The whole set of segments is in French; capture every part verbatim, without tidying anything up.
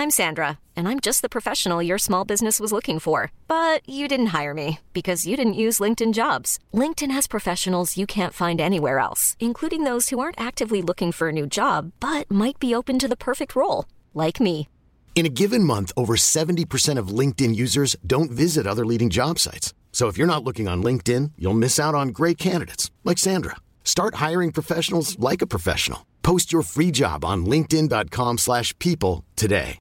I'm Sandra, and I'm just the professional your small business was looking for. But you didn't hire me because you didn't use LinkedIn Jobs. LinkedIn has professionals you can't find anywhere else, including those who aren't actively looking for a new job, but might be open to the perfect role, like me. In a given month, over seventy percent of LinkedIn users don't visit other leading job sites. So if you're not looking on LinkedIn, you'll miss out on great candidates like Sandra. Start hiring professionals like a professional. Post your free job on linkedin.com slash people today.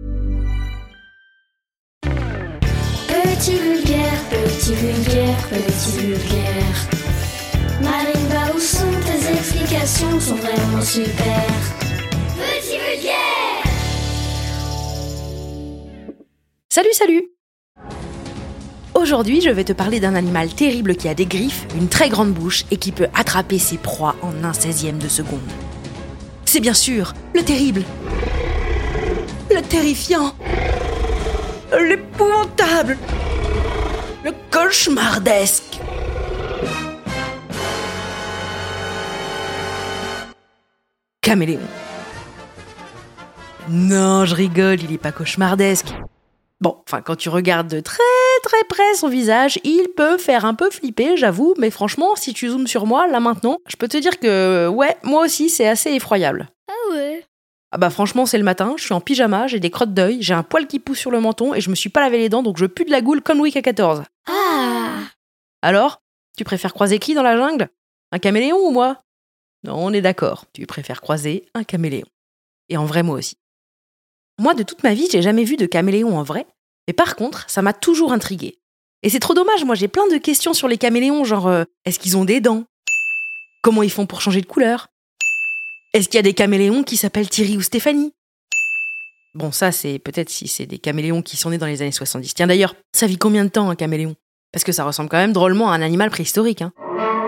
Petit vulgaire, petit vulgaire, petit vulgaire. Marimba, où sont tes explications, sont vraiment super. Petit vulgaire. Salut, salut! Aujourd'hui, je vais te parler d'un animal terrible qui a des griffes, une très grande bouche et qui peut attraper ses proies en un seizième de seconde. C'est bien sûr le terrible, le terrifiant, l'épouvantable, le cauchemardesque. Caméléon. Non, je rigole, il est pas cauchemardesque. Bon, enfin, quand tu regardes de très très près son visage, il peut faire un peu flipper, j'avoue, mais franchement, si tu zoomes sur moi, là maintenant, je peux te dire que, ouais, moi aussi, c'est assez effroyable. Ah ouais? Ah bah franchement, c'est le matin, je suis en pyjama, j'ai des crottes d'œil, j'ai un poil qui pousse sur le menton et je me suis pas lavé les dents, donc je pue de la goule comme Louis quatorze. Ah! Alors, tu préfères croiser qui dans la jungle? Un caméléon ou moi? Non, on est d'accord, tu préfères croiser un caméléon. Et en vrai, moi aussi. Moi, de toute ma vie, j'ai jamais vu de caméléon en vrai, mais par contre, ça m'a toujours intriguée. Et c'est trop dommage, moi j'ai plein de questions sur les caméléons, genre euh, est-ce qu'ils ont des dents? Comment ils font pour changer de couleur? Est-ce qu'il y a des caméléons qui s'appellent Thierry ou Stéphanie? Bon, ça c'est peut-être si c'est des caméléons qui sont nés dans les années soixante-dix. Tiens d'ailleurs, ça vit combien de temps un caméléon? Parce que ça ressemble quand même drôlement à un animal préhistorique, hein.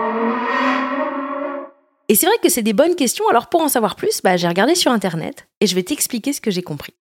Et c'est vrai que c'est des bonnes questions, alors pour en savoir plus, bah, j'ai regardé sur internet et je vais t'expliquer ce que j'ai compris.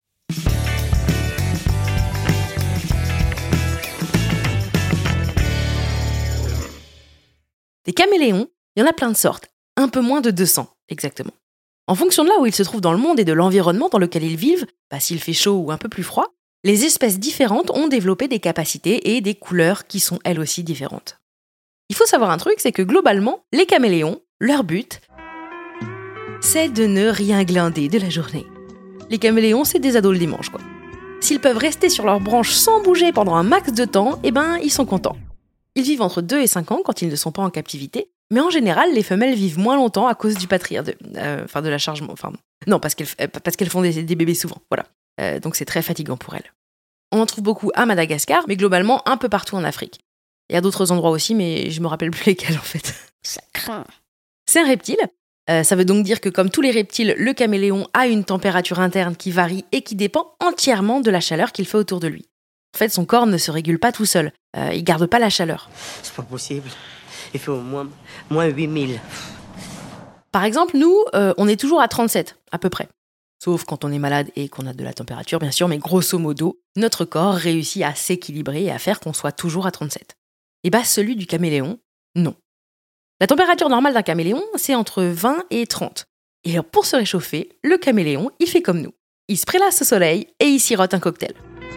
Des caméléons, il y en a plein de sortes, un peu moins de deux cents exactement. En fonction de là où ils se trouvent dans le monde et de l'environnement dans lequel ils vivent, bah, s'il fait chaud ou un peu plus froid, les espèces différentes ont développé des capacités et des couleurs qui sont elles aussi différentes. Il faut savoir un truc, c'est que globalement, les caméléons, leur but, c'est de ne rien glander de la journée. Les caméléons, c'est des ados le dimanche, quoi. S'ils peuvent rester sur leurs branches sans bouger pendant un max de temps, eh ben, ils sont contents. Ils vivent entre deux et cinq ans quand ils ne sont pas en captivité, mais en général, les femelles vivent moins longtemps à cause du patriarcat, de, euh, enfin de la charge, enfin non, parce qu'elles, euh, parce qu'elles font des, des bébés souvent, voilà. Euh, donc c'est très fatigant pour elles. On en trouve beaucoup à Madagascar, mais globalement un peu partout en Afrique. Il y a d'autres endroits aussi, mais je me rappelle plus lesquels en fait. Ça craint. C'est un reptile. Euh, ça veut donc dire que comme tous les reptiles, le caméléon a une température interne qui varie et qui dépend entièrement de la chaleur qu'il fait autour de lui. En fait, son corps ne se régule pas tout seul. Euh, il garde pas la chaleur. C'est pas possible. Il fait au moins, moins huit mille. Par exemple, nous, euh, on est toujours à trente-sept, à peu près. Sauf quand on est malade et qu'on a de la température, bien sûr, mais grosso modo, notre corps réussit à s'équilibrer et à faire qu'on soit toujours à trente-sept. Et bah, celui du caméléon, non. La température normale d'un caméléon, c'est entre vingt et trente. Et alors, pour se réchauffer, le caméléon, il fait comme nous. Il se prélasse au soleil et il sirote un cocktail.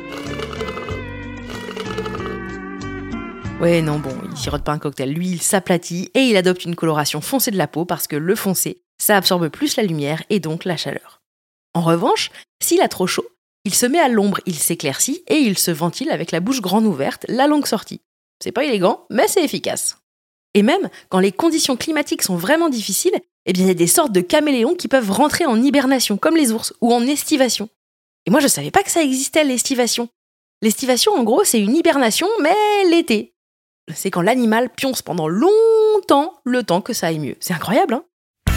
Ouais, non, bon, il sirote pas un cocktail. Lui, il s'aplatit et il adopte une coloration foncée de la peau parce que le foncé, ça absorbe plus la lumière et donc la chaleur. En revanche, s'il a trop chaud, il se met à l'ombre, il s'éclaircit et il se ventile avec la bouche grande ouverte, la langue sortie. C'est pas élégant, mais c'est efficace. Et même, quand les conditions climatiques sont vraiment difficiles, eh bien, il y a des sortes de caméléons qui peuvent rentrer en hibernation, comme les ours, ou en estivation. Et moi, je savais pas que ça existait, l'estivation. L'estivation, en gros, c'est une hibernation, mais l'été. C'est quand l'animal pionce pendant longtemps le temps que ça aille mieux. C'est incroyable, hein?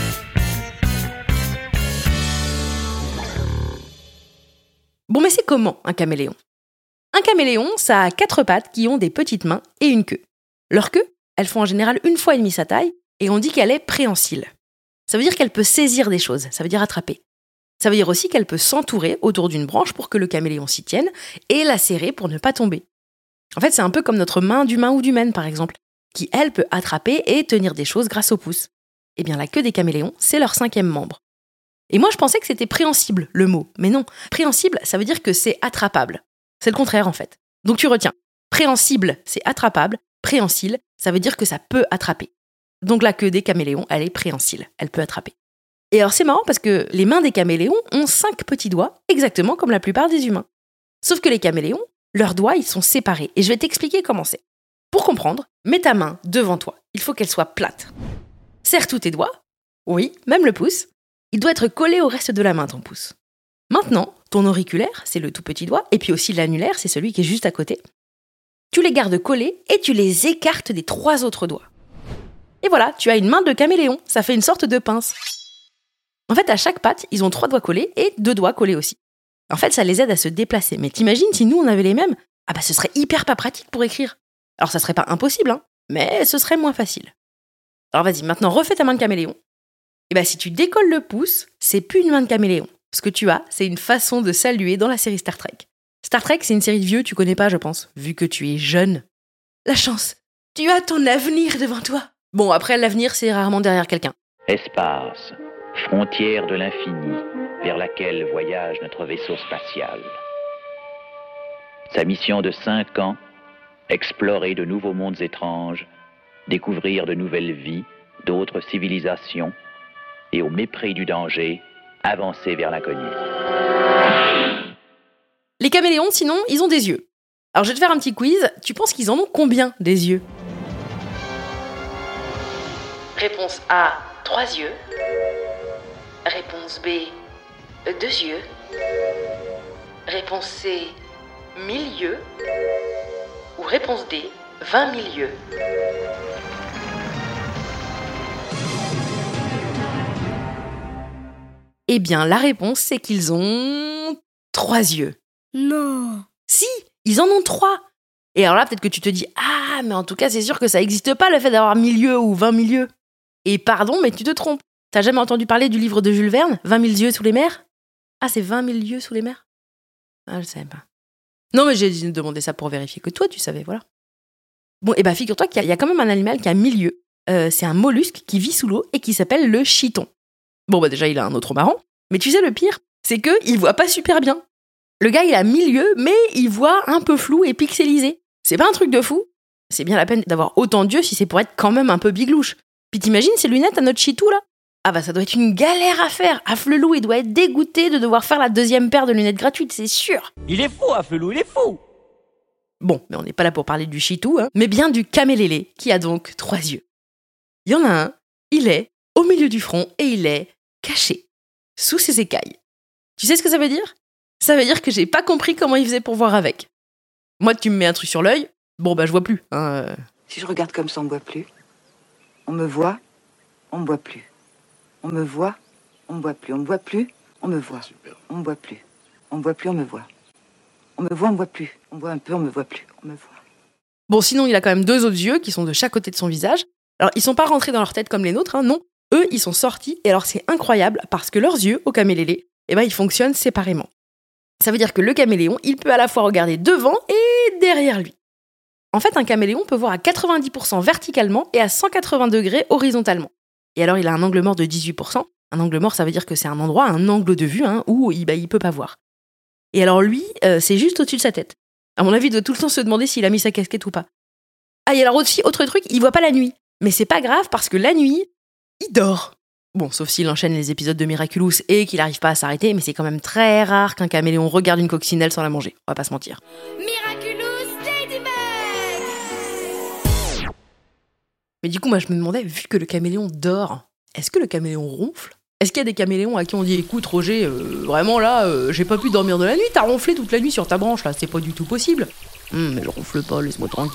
Bon, mais c'est comment, un caméléon? Un caméléon, ça a quatre pattes qui ont des petites mains et une queue. Leur queue, elles font en général une fois et demie sa taille, et on dit qu'elle est préhensile. Ça veut dire qu'elle peut saisir des choses, ça veut dire attraper. Ça veut dire aussi qu'elle peut s'entourer autour d'une branche pour que le caméléon s'y tienne, et la serrer pour ne pas tomber. En fait, c'est un peu comme notre main d'humain ou d'humaine, par exemple, qui, elle, peut attraper et tenir des choses grâce au pouce. Eh bien, la queue des caméléons, c'est leur cinquième membre. Et moi, je pensais que c'était préhensible, le mot. Mais non, préhensible, ça veut dire que c'est attrapable. C'est le contraire, en fait. Donc tu retiens. Préhensible, c'est attrapable. Préhensile, ça veut dire que ça peut attraper. Donc la queue des caméléons, elle est préhensile. Elle peut attraper. Et alors c'est marrant parce que les mains des caméléons ont cinq petits doigts, exactement comme la plupart des humains. Sauf que les caméléons, leurs doigts, ils sont séparés. Et je vais t'expliquer comment c'est. Pour comprendre, mets ta main devant toi. Il faut qu'elle soit plate. Serre tous tes doigts. Oui, même le pouce. Il doit être collé au reste de la main, ton pouce. Maintenant, ton auriculaire, c'est le tout petit doigt, et puis aussi l'annulaire, c'est celui qui est juste à côté. Tu les gardes collés et tu les écartes des trois autres doigts. Et voilà, tu as une main de caméléon. Ça fait une sorte de pince. En fait, à chaque patte, ils ont trois doigts collés et deux doigts collés aussi. En fait, ça les aide à se déplacer. Mais t'imagines si nous, on avait les mêmes? Ah bah, ce serait hyper pas pratique pour écrire. Alors, ça serait pas impossible, hein, mais ce serait moins facile. Alors, vas-y, maintenant, refais ta main de caméléon. Et bah, si tu décolles le pouce, c'est plus une main de caméléon. Ce que tu as, c'est une façon de saluer dans la série Star Trek. Star Trek, c'est une série de vieux, tu connais pas, je pense, vu que tu es jeune. La chance, tu as ton avenir devant toi. Bon, après, l'avenir, c'est rarement derrière quelqu'un. Espace, frontière de l'infini, vers laquelle voyage notre vaisseau spatial. Sa mission de cinq ans, explorer de nouveaux mondes étranges, découvrir de nouvelles vies, d'autres civilisations, et au mépris du danger, avancer vers l'inconnu. Les caméléons, sinon, ils ont des yeux. Alors, je vais te faire un petit quiz. Tu penses qu'ils en ont combien, des yeux? Réponse A, trois yeux. Réponse B, deux yeux. Réponse C, mille yeux. Ou réponse D, vingt mille yeux. Eh bien, la réponse, c'est qu'ils ont trois yeux. Non. Si, ils en ont trois. Et alors là, peut-être que tu te dis « Ah, mais en tout cas, c'est sûr que ça n'existe pas, le fait d'avoir mille yeux ou vingt mille yeux. » Et pardon, mais tu te trompes. T'as jamais entendu parler du livre de Jules Verne, vingt mille yeux sous les mers? Ah, c'est vingt mille yeux sous les mers? Ah, je savais pas. Non, mais j'ai demandé ça pour vérifier que toi, tu savais, voilà. Bon, et bah figure-toi qu'il y, y a quand même un animal qui a mille yeux. Euh, c'est un mollusque qui vit sous l'eau et qui s'appelle le chiton. Bon, bah déjà, il a un autre marrant. Mais tu sais, le pire, c'est qu'il voit pas super bien. Le gars, il a mille yeux, mais il voit un peu flou et pixelisé. C'est pas un truc de fou. C'est bien la peine d'avoir autant d'yeux si c'est pour être quand même un peu biglouche. Puis t'imagines ces lunettes à notre chitou, là? Ah bah ça doit être une galère à faire. Afflelou, il doit être dégoûté de devoir faire la deuxième paire de lunettes gratuites, c'est sûr. Il est fou, Afflelou, il est fou. Bon, mais on n'est pas là pour parler du chitou, hein, mais bien du camélélé, qui a donc trois yeux. Il y en a un, il est au milieu du front et il est caché, sous ses écailles. Tu sais ce que ça veut dire? Ça veut dire que j'ai pas compris comment il faisait pour voir avec. Moi, tu me mets un truc sur l'œil, bon bah je vois plus. Hein. Si je regarde comme ça, on me voit plus. On me voit, on me voit plus. On me voit, on me voit plus. On me voit plus, on me voit. On me voit plus. On me voit plus, on me voit. On me voit, on me voit plus. On me voit un peu, on me voit plus. On me voit. Bon, sinon, il a quand même deux autres yeux qui sont de chaque côté de son visage. Alors, ils sont pas rentrés dans leur tête comme les nôtres, hein, non. Eux, ils sont sortis, et alors c'est incroyable, parce que leurs yeux, au camélélé, eh ben, ils fonctionnent séparément. Ça veut dire que le caméléon, il peut à la fois regarder devant et derrière lui. En fait, un caméléon peut voir à quatre-vingt-dix pour cent verticalement et à cent quatre-vingts degrés horizontalement. Et alors, il a un angle mort de dix-huit pour cent. Un angle mort, ça veut dire que c'est un endroit, un angle de vue, hein, où il, bah, il peut pas voir. Et alors lui, euh, c'est juste au-dessus de sa tête. À mon avis, il doit tout le temps se demander s'il a mis sa casquette ou pas. Ah, et alors aussi, autre truc, il voit pas la nuit. Mais c'est pas grave, parce que la nuit, il dort. Bon, sauf s'il enchaîne les épisodes de Miraculous et qu'il n'arrive pas à s'arrêter, mais c'est quand même très rare qu'un caméléon regarde une coccinelle sans la manger. On va pas se mentir. Miraculous Ladybug. Mais du coup, moi, je me demandais, vu que le caméléon dort, est-ce que le caméléon ronfle? Est-ce qu'il y a des caméléons à qui on dit « Écoute, Roger, euh, vraiment là, euh, j'ai pas pu dormir de la nuit, t'as ronflé toute la nuit sur ta branche, là, c'est pas du tout possible. Hum, mais je ronfle pas, laisse-moi tranquille. »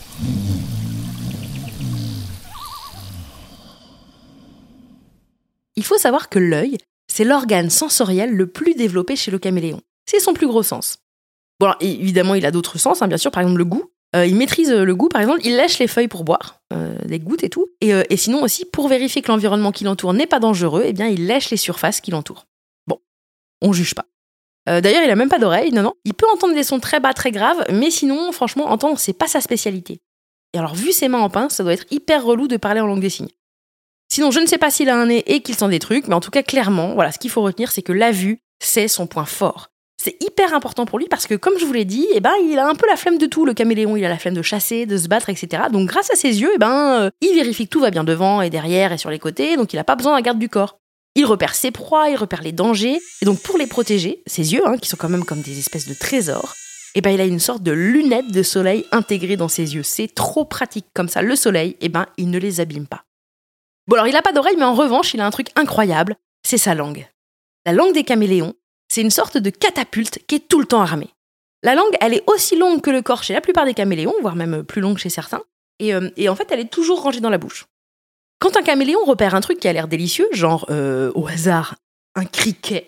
Il faut savoir que l'œil, c'est l'organe sensoriel le plus développé chez le caméléon. C'est son plus gros sens. Bon, alors, évidemment, il a d'autres sens, hein, bien sûr, par exemple le goût. Euh, il maîtrise le goût, par exemple, il lèche les feuilles pour boire, euh, des gouttes et tout. Et, euh, et sinon aussi, pour vérifier que l'environnement qui l'entoure n'est pas dangereux, eh bien, il lèche les surfaces qui l'entourent. Bon, on juge pas. Euh, d'ailleurs, il a même pas d'oreille, non, non. Il peut entendre des sons très bas, très graves, mais sinon, franchement, entendre, c'est pas sa spécialité. Et alors, vu ses mains en pince, ça doit être hyper relou de parler en langue des signes. Sinon, je ne sais pas s'il a un nez et qu'il sent des trucs, mais en tout cas, clairement, voilà, ce qu'il faut retenir, c'est que la vue, c'est son point fort. C'est hyper important pour lui parce que, comme je vous l'ai dit, eh ben, il a un peu la flemme de tout, le caméléon. Il a la flemme de chasser, de se battre, et cetera. Donc, grâce à ses yeux, eh ben, euh, il vérifie que tout va bien devant et derrière et sur les côtés, donc il n'a pas besoin d'un garde du corps. Il repère ses proies, il repère les dangers, et donc pour les protéger, ses yeux, hein, qui sont quand même comme des espèces de trésors, eh ben, il a une sorte de lunette de soleil intégrée dans ses yeux. C'est trop pratique. Comme ça, le soleil, eh ben, il ne les abîme pas. Bon, alors, il n'a pas d'oreille, mais en revanche, il a un truc incroyable, c'est sa langue. La langue des caméléons, c'est une sorte de catapulte qui est tout le temps armée. La langue, elle est aussi longue que le corps chez la plupart des caméléons, voire même plus longue chez certains, et, euh, et en fait, elle est toujours rangée dans la bouche. Quand un caméléon repère un truc qui a l'air délicieux, genre, euh, au hasard, un criquet,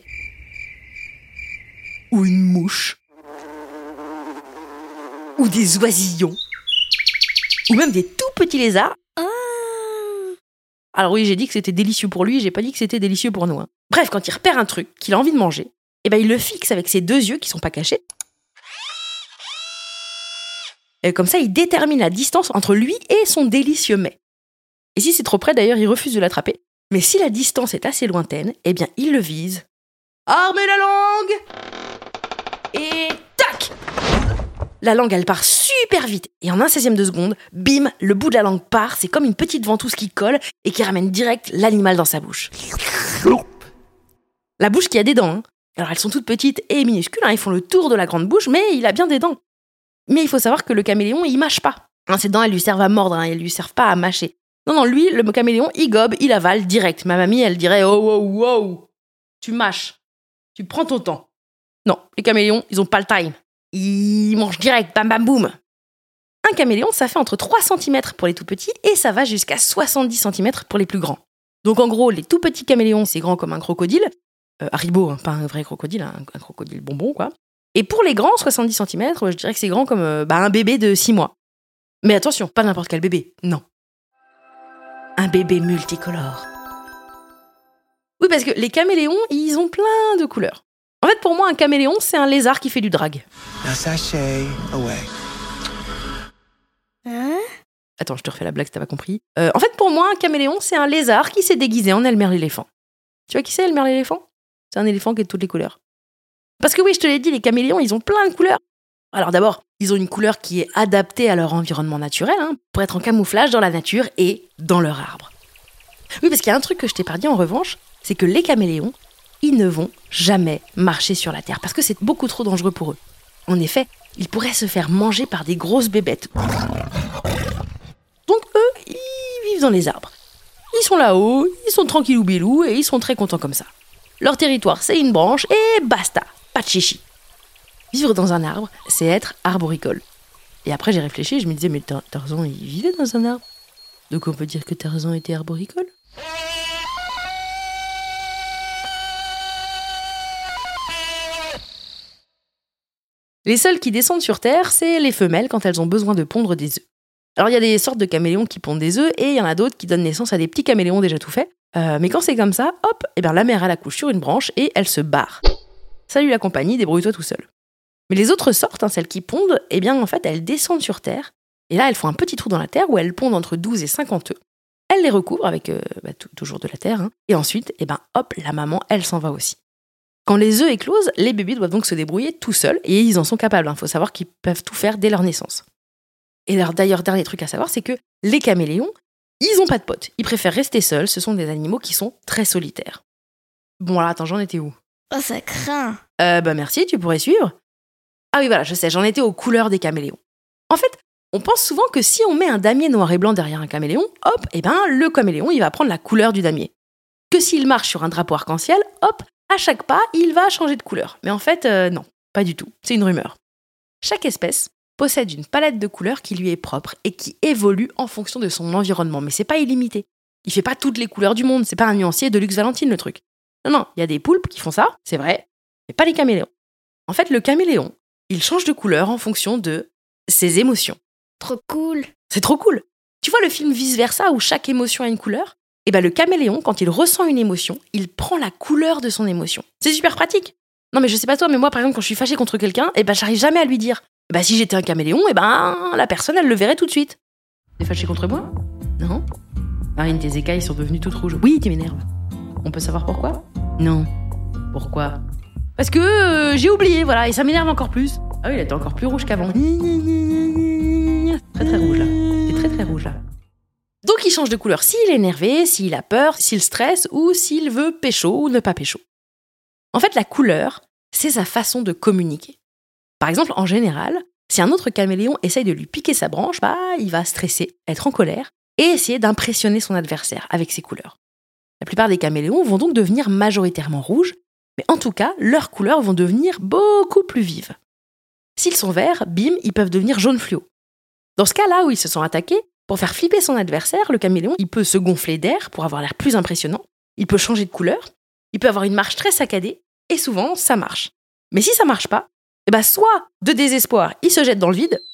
ou une mouche, ou des oisillons, ou même des tout petits lézards. Alors oui, j'ai dit que c'était délicieux pour lui, j'ai pas dit que c'était délicieux pour nous. Hein. Bref, quand il repère un truc qu'il a envie de manger, eh ben il le fixe avec ses deux yeux qui sont pas cachés. Et comme ça, il détermine la distance entre lui et son délicieux mets. Et si c'est trop près, d'ailleurs, il refuse de l'attraper. Mais si la distance est assez lointaine, eh bien, il le vise. Armez la langue! Et tac! La langue, elle part super vite. Et en un seizième de seconde, bim, le bout de la langue part. C'est comme une petite ventouse qui colle et qui ramène direct l'animal dans sa bouche. La bouche qui a des dents. Hein. Alors, elles sont toutes petites et minuscules. Hein. Ils font le tour de la grande bouche, mais il a bien des dents. Mais il faut savoir que le caméléon, il mâche pas. Hein, ses dents, elles lui servent à mordre. Hein, elles lui servent pas à mâcher. Non, non, lui, le caméléon, il gobe, il avale direct. Ma mamie, elle dirait « Oh, oh, oh, tu mâches. Tu prends ton temps. » Non, les caméléons, ils ont pas le time. Ils mangent direct, bam, bam, boum. Un caméléon, ça fait entre trois centimètres pour les tout petits et ça va jusqu'à soixante-dix centimètres pour les plus grands. Donc en gros, les tout petits caméléons, c'est grand comme un crocodile. Euh, Haribo, hein, pas un vrai crocodile, hein, un crocodile bonbon, quoi. Et pour les grands, soixante-dix centimètres, je dirais que c'est grand comme euh, bah, un bébé de six mois. Mais attention, pas n'importe quel bébé, non. Un bébé multicolore. Oui, parce que les caméléons, ils ont plein de couleurs. En fait, pour moi, un caméléon, c'est un lézard qui fait du drag. Hein? Attends, je te refais la blague si t'as pas compris. Euh, en fait, pour moi, un caméléon, c'est un lézard qui s'est déguisé en Elmer l'éléphant. Tu vois qui c'est, Elmer l'éléphant? C'est un éléphant qui est de toutes les couleurs. Parce que oui, je te l'ai dit, les caméléons, ils ont plein de couleurs. Alors d'abord, ils ont une couleur qui est adaptée à leur environnement naturel, hein, pour être en camouflage dans la nature et dans leur arbre. Oui, parce qu'il y a un truc que je t'ai pas dit en revanche, c'est que les caméléons, ils ne vont jamais marcher sur la terre, parce que c'est beaucoup trop dangereux pour eux. En effet, ils pourraient se faire manger par des grosses bébêtes. Donc eux, ils vivent dans les arbres. Ils sont là-haut, ils sont tranquillou bilou et ils sont très contents comme ça. Leur territoire, c'est une branche et basta, pas de chichi. Vivre dans un arbre, c'est être arboricole. Et après, j'ai réfléchi et je me disais, mais Tarzan, il vivait dans un arbre. Donc on peut dire que Tarzan était arboricole ? Les seuls qui descendent sur Terre, c'est les femelles quand elles ont besoin de pondre des œufs. Alors il y a des sortes de caméléons qui pondent des œufs et il y en a d'autres qui donnent naissance à des petits caméléons déjà tout faits. Euh, mais quand c'est comme ça, hop, et ben la mère elle accouche sur une branche et elle se barre. Salut la compagnie, débrouille-toi tout seul. Mais les autres sortes, hein, celles qui pondent, eh bien en fait elles descendent sur Terre et là elles font un petit trou dans la terre où elles pondent entre douze et cinquante œufs. Elles les recouvrent avec euh, bah, t- toujours de la terre hein, et ensuite, eh ben hop, la maman elle s'en va aussi. Quand les œufs éclosent, les bébés doivent donc se débrouiller tout seuls et ils en sont capables. Il hein. faut savoir qu'ils peuvent tout faire dès leur naissance. Et alors, d'ailleurs, dernier truc à savoir, c'est que les caméléons, ils n'ont pas de potes. Ils préfèrent rester seuls. Ce sont des animaux qui sont très solitaires. Bon, alors attends, j'en étais où ? Oh, ça craint. Euh, bah merci, tu pourrais suivre. Ah oui, voilà, je sais, j'en étais aux couleurs des caméléons. En fait, on pense souvent que si on met un damier noir et blanc derrière un caméléon, hop, et ben le caméléon, il va prendre la couleur du damier. Que s'il marche sur un drapeau arc-en-ciel, hop, à chaque pas, il va changer de couleur. Mais en fait, euh, non, pas du tout. C'est une rumeur. Chaque espèce possède une palette de couleurs qui lui est propre et qui évolue en fonction de son environnement. Mais c'est pas illimité. Il fait pas toutes les couleurs du monde. C'est pas un nuancier de Lux Valentine, le truc. Non, non, il y a des poulpes qui font ça, c'est vrai, mais pas les caméléons. En fait, le caméléon, il change de couleur en fonction de ses émotions. Trop cool. C'est trop cool. Tu vois le film Vice Versa où chaque émotion a une couleur ? Et ben le caméléon, quand il ressent une émotion, il prend la couleur de son émotion. C'est super pratique. Non mais je sais pas toi, mais moi par exemple quand je suis fâchée contre quelqu'un, et ben j'arrive jamais à lui dire. Et ben si j'étais un caméléon, et ben la personne elle le verrait tout de suite. T'es fâchée contre moi ? Non ? Marine, tes écailles sont devenues toutes rouges. Oui, tu m'énerves. On peut savoir pourquoi ? Non. Pourquoi ? Parce que euh, j'ai oublié, voilà, et ça m'énerve encore plus. Ah oui, il était encore plus rouge qu'avant. Très très rouge là. C'est très très rouge là. Donc il change de couleur s'il est énervé, s'il a peur, s'il stresse ou s'il veut pécho ou ne pas pécho. En fait, la couleur, c'est sa façon de communiquer. Par exemple, en général, si un autre caméléon essaye de lui piquer sa branche, bah, il va stresser, être en colère et essayer d'impressionner son adversaire avec ses couleurs. La plupart des caméléons vont donc devenir majoritairement rouges, mais en tout cas, leurs couleurs vont devenir beaucoup plus vives. S'ils sont verts, bim, ils peuvent devenir jaune fluo. Dans ce cas-là où ils se sont attaqués, pour faire flipper son adversaire, le caméléon, il peut se gonfler d'air pour avoir l'air plus impressionnant, il peut changer de couleur, il peut avoir une marche très saccadée, et souvent, ça marche. Mais si ça marche pas, eh ben soit, de désespoir, il se jette dans le vide,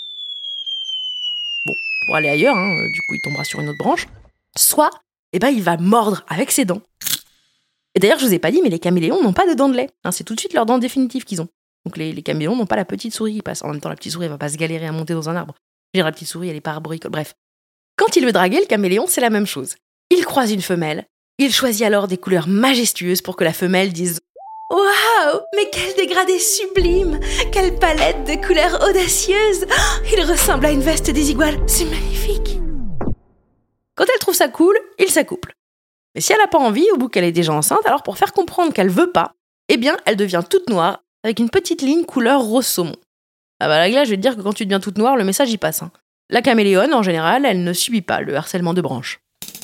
bon, pour aller ailleurs, hein, du coup il tombera sur une autre branche, soit, eh ben il va mordre avec ses dents. Et d'ailleurs, je vous ai pas dit, mais les caméléons n'ont pas de dents de lait, hein, c'est tout de suite leurs dents définitives qu'ils ont. Donc les, les caméléons n'ont pas la petite souris qui passe. En même temps, la petite souris, elle va pas se galérer à monter dans un arbre. Je veux dire, la petite souris, elle est pas arboricole. Bref. Quand il veut draguer, le caméléon, c'est la même chose. Il croise une femelle. Il choisit alors des couleurs majestueuses pour que la femelle dise « Waouh, mais quel dégradé sublime! Quelle palette de couleurs audacieuses! Il ressemble à une veste désiguale. C'est magnifique! » Quand elle trouve ça cool, il s'accouple. Mais si elle n'a pas envie, au bout qu'elle est déjà enceinte, alors pour faire comprendre qu'elle veut pas, eh bien, elle devient toute noire, avec une petite ligne couleur rose saumon. Ah bah là, je vais te dire que quand tu deviens toute noire, le message y passe. Hein. La caméléone, en général, elle ne subit pas le harcèlement de branches.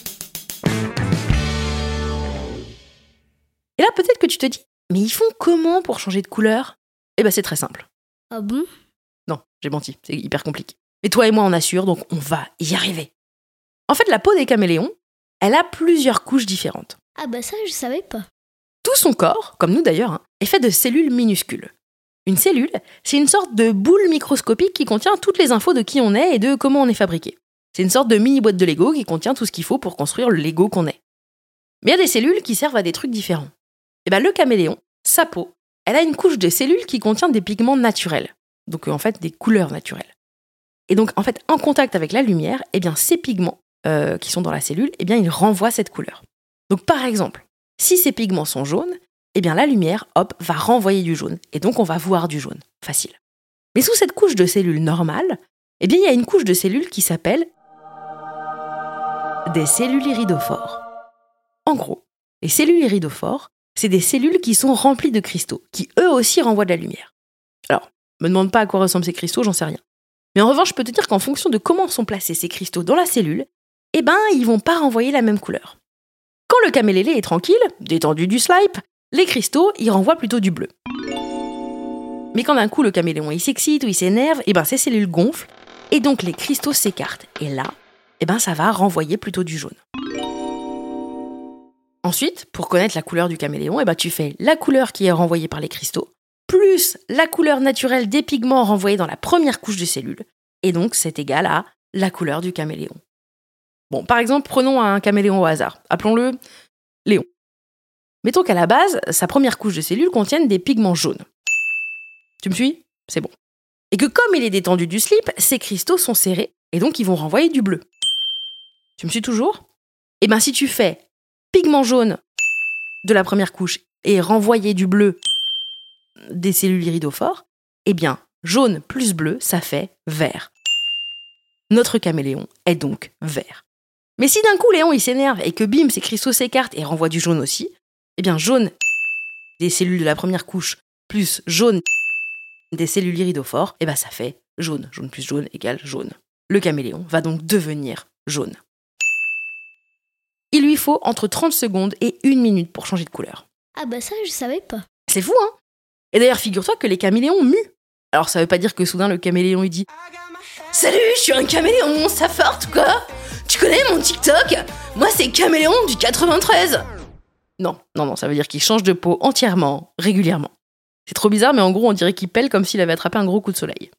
Et là, peut-être que tu te dis, mais ils font comment pour changer de couleur ? Eh ben, c'est très simple. Ah bon ? Non, j'ai menti, c'est hyper compliqué. Mais toi et moi, on assure, donc on va y arriver. En fait, la peau des caméléons, elle a plusieurs couches différentes. Ah bah ça, je savais pas. Tout son corps, comme nous d'ailleurs, hein, est fait de cellules minuscules. Une cellule, c'est une sorte de boule microscopique qui contient toutes les infos de qui on est et de comment on est fabriqué. C'est une sorte de mini-boîte de Lego qui contient tout ce qu'il faut pour construire le Lego qu'on est. Mais il y a des cellules qui servent à des trucs différents. Et ben le caméléon, sa peau, elle a une couche de cellules qui contient des pigments naturels. Donc en fait, des couleurs naturelles. Et donc en fait, en contact avec la lumière, eh bien ces pigments euh, qui sont dans la cellule, eh bien ils renvoient cette couleur. Donc par exemple, si ces pigments sont jaunes, eh bien la lumière, hop, va renvoyer du jaune. Et donc on va voir du jaune. Facile. Mais sous cette couche de cellules normales, eh bien il y a une couche de cellules qui s'appelle des cellules iridophores. En gros, les cellules iridophores, c'est des cellules qui sont remplies de cristaux, qui eux aussi renvoient de la lumière. Alors, me demande pas à quoi ressemblent ces cristaux, j'en sais rien. Mais en revanche, je peux te dire qu'en fonction de comment sont placés ces cristaux dans la cellule, eh ben, ils vont pas renvoyer la même couleur. Quand le camélélé est tranquille, détendu du slipe, les cristaux, ils renvoient plutôt du bleu. Mais quand d'un coup le caméléon il s'excite ou il s'énerve, eh ben ces cellules gonflent et donc les cristaux s'écartent. Et là, eh ben ça va renvoyer plutôt du jaune. Ensuite, pour connaître la couleur du caméléon, eh ben tu fais la couleur qui est renvoyée par les cristaux, plus la couleur naturelle des pigments renvoyés dans la première couche de cellules. Et donc c'est égal à la couleur du caméléon. Bon, par exemple, prenons un caméléon au hasard. Appelons-le Léon. Mettons qu'à la base, sa première couche de cellules contienne des pigments jaunes. Tu me suis ? C'est bon. Et que comme il est détendu du slip, ses cristaux sont serrés, et donc ils vont renvoyer du bleu. Tu me suis toujours ? Eh bien, si tu fais pigment jaune de la première couche et renvoyer du bleu des cellules iridophores, eh bien, jaune plus bleu, ça fait vert. Notre caméléon est donc vert. Mais si d'un coup Léon il s'énerve et que bim, ses cristaux s'écartent et renvoient du jaune aussi, eh bien jaune des cellules de la première couche plus jaune des cellules iridophores, eh bien ça fait jaune. Jaune plus jaune égale jaune. Le caméléon va donc devenir jaune. Il lui faut entre trente secondes et une minute pour changer de couleur. Ah bah ça, je savais pas. C'est fou, hein ? Et d'ailleurs, figure-toi que les caméléons muent. Alors ça veut pas dire que soudain le caméléon il dit « Salut, je suis un caméléon, ça forte quoi ? Tu connais mon TikTok ? Moi c'est caméléon du quatre-vingt-treize !» Non, non, non, ça veut dire qu'il change de peau entièrement, régulièrement. C'est trop bizarre, mais en gros, on dirait qu'il pèle comme s'il avait attrapé un gros coup de soleil.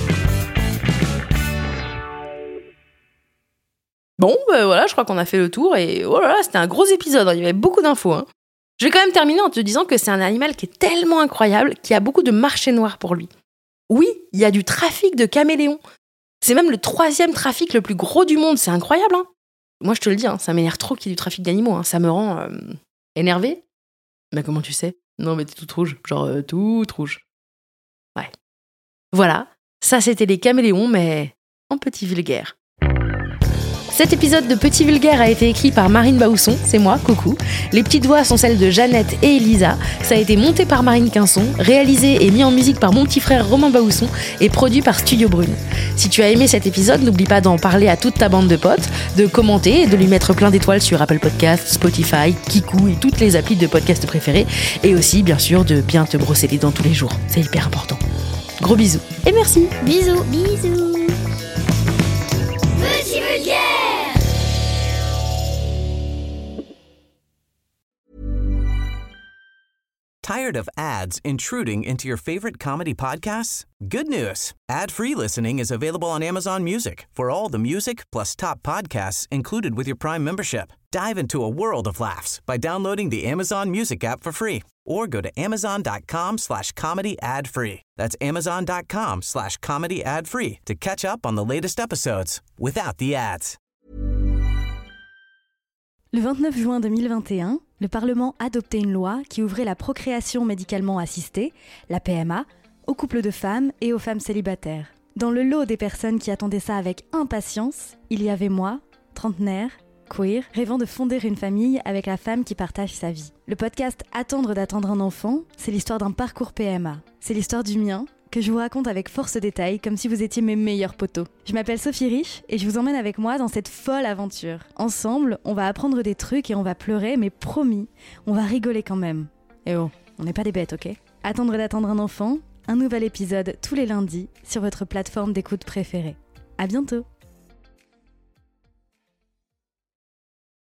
Bon, ben voilà, je crois qu'on a fait le tour, et oh là là, c'était un gros épisode, hein, il y avait beaucoup d'infos. Hein. Je vais quand même terminer en te disant que c'est un animal qui est tellement incroyable qu'il y a beaucoup de marché noir pour lui. Oui, il y a du trafic de caméléons. C'est même le troisième trafic le plus gros du monde, c'est incroyable, hein. moi je te le dis, hein, ça m'énerve trop qu'il y ait du trafic d'animaux, hein, ça me rend euh, énervée. Mais comment tu sais ? Non mais t'es toute rouge, genre euh, toute rouge. Ouais. Voilà, ça c'était les caméléons, mais en petit vulgaire. Cet épisode de Petit Vulgaire a été écrit par Marine Baousson, c'est moi, coucou. Les petites voix sont celles de Jeannette et Elisa. Ça a été monté par Marine Quinson, réalisé et mis en musique par mon petit frère Romain Baousson et produit par Studio Brune. Si tu as aimé cet épisode, n'oublie pas d'en parler à toute ta bande de potes, de commenter et de lui mettre plein d'étoiles sur Apple Podcasts, Spotify, Kiku et toutes les applis de podcast préférées. Et aussi, bien sûr, de bien te brosser les dents tous les jours. C'est hyper important. Gros bisous et merci. Bisous. Bisous. Petit vulgaire. Tired of ads intruding into your favorite comedy podcasts? Good news. Ad-free listening is available on Amazon Music for all the music plus top podcasts included with your Prime membership. Dive into a world of laughs by downloading the Amazon Music app for free or go to amazon.com slash comedy ad free. That's amazon.com slash comedy ad free to catch up on the latest episodes without the ads. Le vingt-neuf juin deux mille vingt et un, le Parlement adoptait une loi qui ouvrait la procréation médicalement assistée, la P M A, aux couples de femmes et aux femmes célibataires. Dans le lot des personnes qui attendaient ça avec impatience, il y avait moi, trentenaire, queer, rêvant de fonder une famille avec la femme qui partage sa vie. Le podcast Attendre d'attendre un enfant, c'est l'histoire d'un parcours P M A. C'est l'histoire du mien, que je vous raconte avec force détail, comme si vous étiez mes meilleurs potos. Je m'appelle Sophie Rich et je vous emmène avec moi dans cette folle aventure. Ensemble, on va apprendre des trucs et on va pleurer, mais promis, on va rigoler quand même. Et oh, on n'est pas des bêtes, ok ? Attendre d'attendre un enfant, un nouvel épisode tous les lundis sur votre plateforme d'écoute préférée. À bientôt.